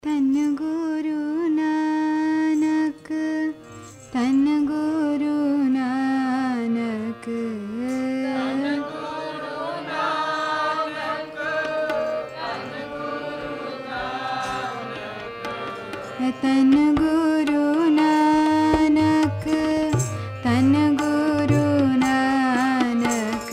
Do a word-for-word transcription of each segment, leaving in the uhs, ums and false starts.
तन गुरु नानक तन गुरु नानक तन गुरु नानक तन गुरु नानक तन गुरु नानक तन गुरु नानक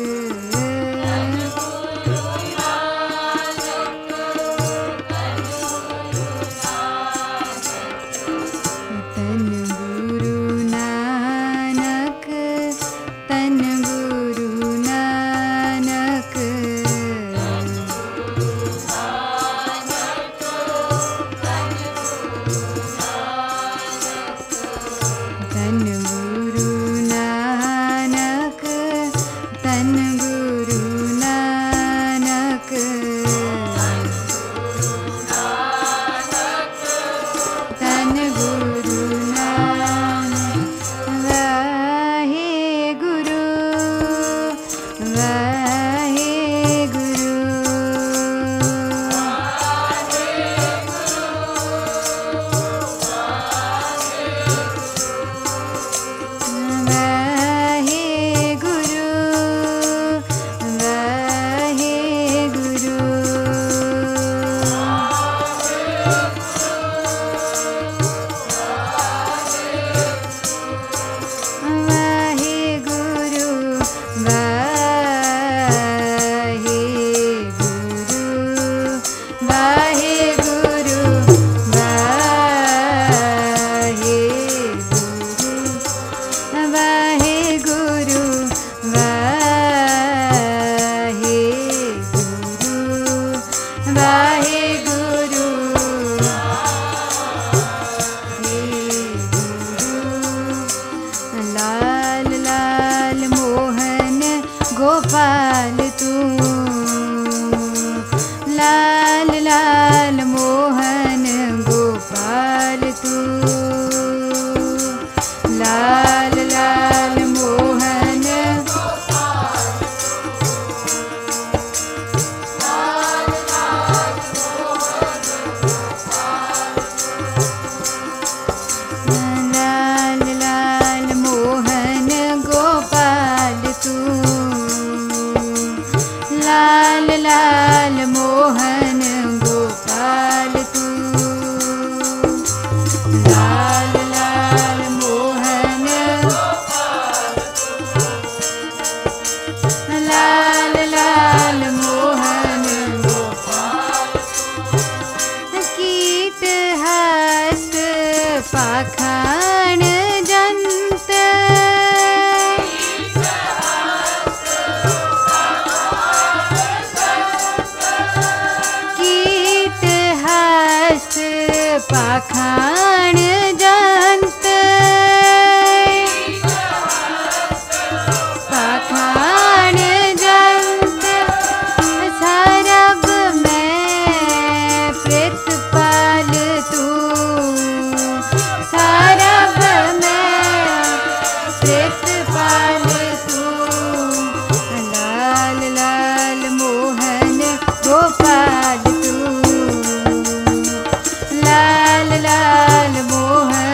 गोपाल तू लाल लाल मोहन गोपाल तू लाल लाल मोहन लाल लाल मोहन गोपाल तू लाल लाल मोहन गोपाल तू लाल लाल मोहन लाल लाल मोहन गोपाल कीट हस्त पाखाण जंत पाखाण जंत पाखाण जंत सरब में प्रेतपाल तू सरब में प्रेतपाल तू लाल लाल मोहन गोपाल तू लाल लाल मोहन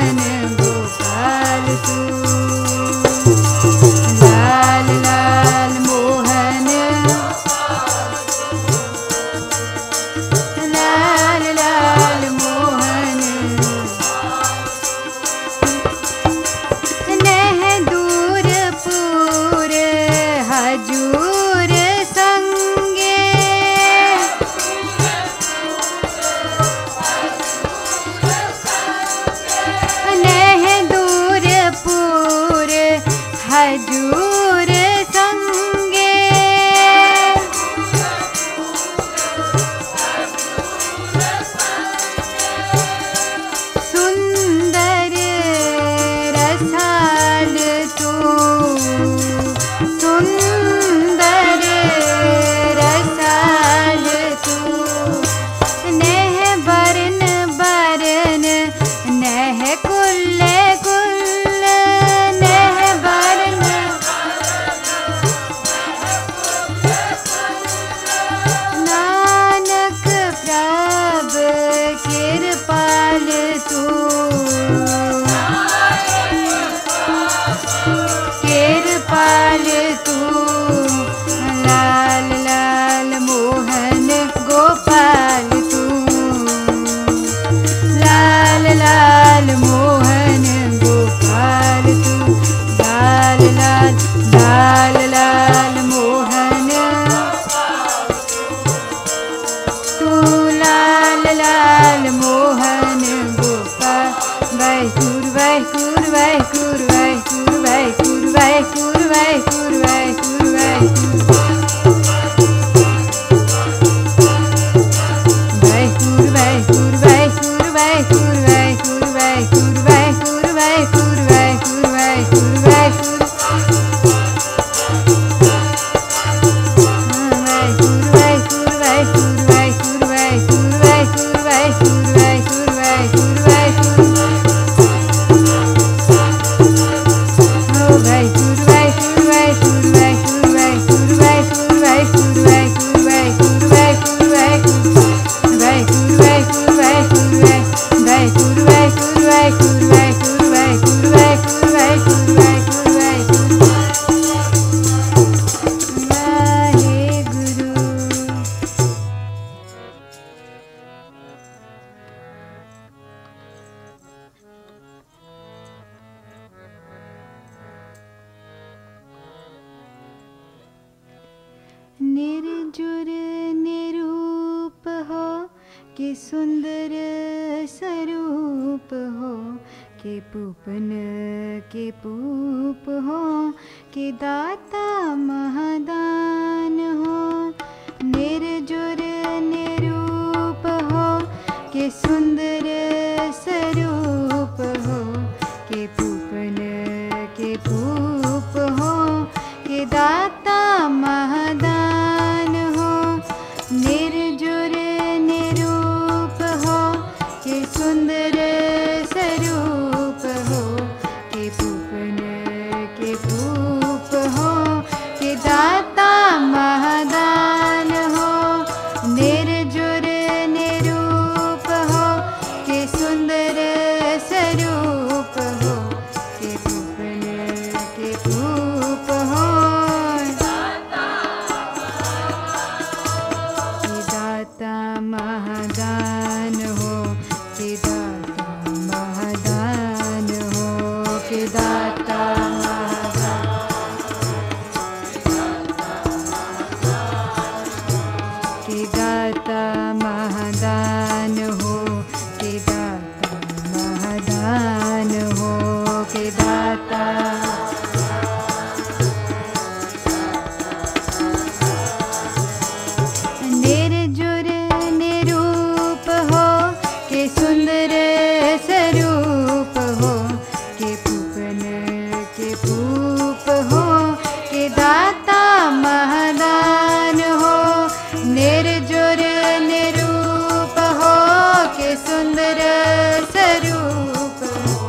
कि सुंदर स्वरूप हो, के पूपन के पूप हो, के दाता महादान हो, निर्जुर निरूप हो, के सुंदर स्वरूप हो, के पूपन के पूप हो, के दाता महादान हो, निर्जुर निरूप हो, के सुंदर स्वरूप हो, के पूपन के पूप हो, के दाता महादान हो, निर्जुर निरूप हो, के सुंदर स्वरूप हो, के पूपन के पूप हो, के दाता महादान हो, के दाता महादान हो, के दाता महादान, के दाता महादान हो, के दाता महादान हो, के दाता निर्जुर निरूप हो, के सुंदर स्वरूप हो, के पूपन के पूप हो, के दाता महादान हो, निर्जुर निरूप हो, के सुंदर स्वरूप हो,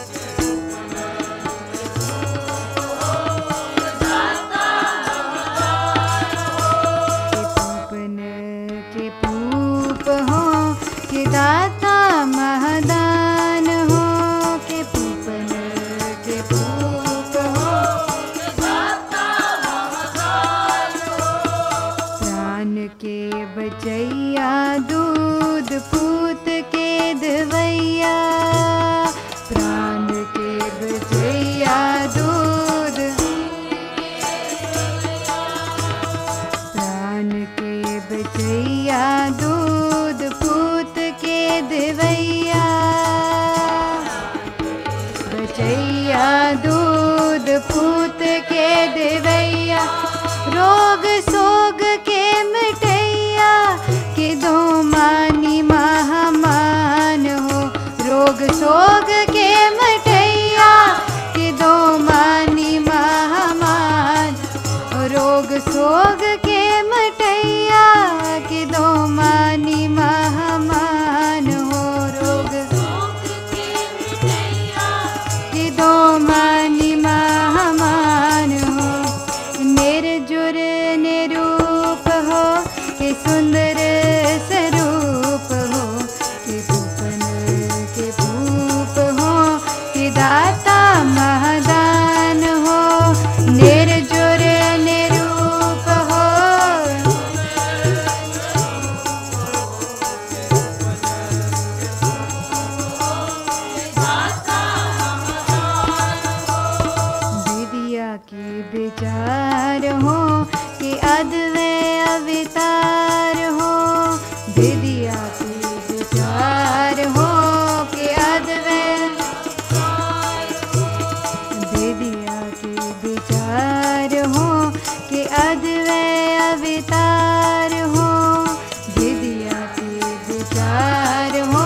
के पूपन के पूप हो, के दाता महादान हो, के पूपन के पूप हो, प्राण के बचैया दूध पूत के दवैया, प्राण के बचैया दूध, प्राण के बचैया दूध पूत के दवैया, बचैया दूध पूत के दवैया, रोग सोग के मिटैया, के दो मानी महामान हो, रोग सोग के मिटैया, के दो मानी महामान, रोग सोग के मिटैया, के दो मानी महामान हो, रोग के दो मानी महामान हो, निर्जुर निरूप हो, के सुंदर स्वरूप हो, के पूपन के पूप हो, के दाता महादान हो, निर्जुर निरूप हो, विद्या के विचार हो, के अद्वय अवतार हो, विद्या के विचार हो, के अद्वय, विद्या के विचार हो, के अद्वय अवतार हो, विद्या के विचार हो,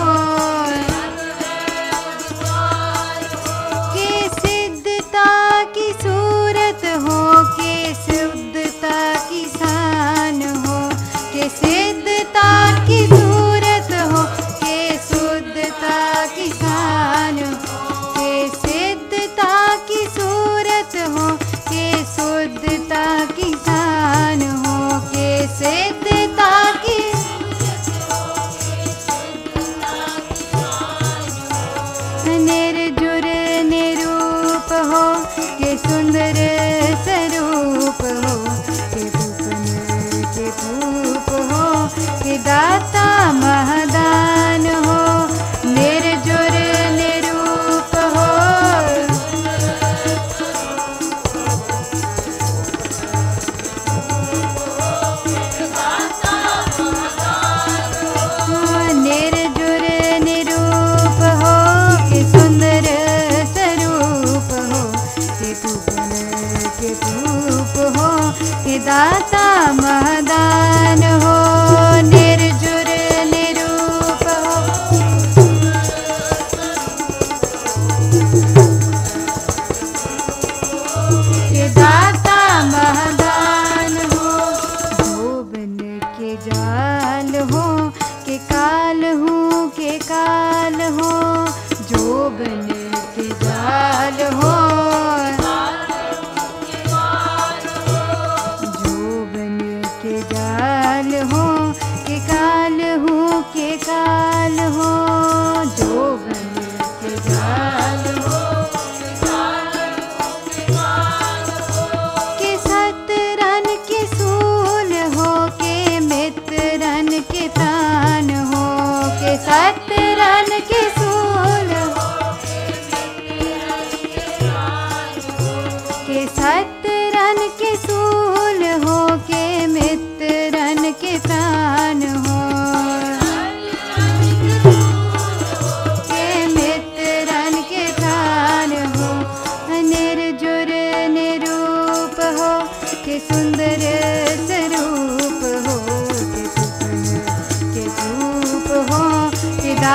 के सिद्धता की सूरत हो, के शुद्धता की शान हो, के सिद्धता की सूरत हो, के शुद्धता की शान हो, के सिद्धता की सूरत हो, के शुद्धता की शान हो, के सिद्धता की निर्जुर निरूप हो, के सुंदर स्वरूप हो, के पूपन के पूप हो, के दाता महादान हो, निर्जुर निरूप हो,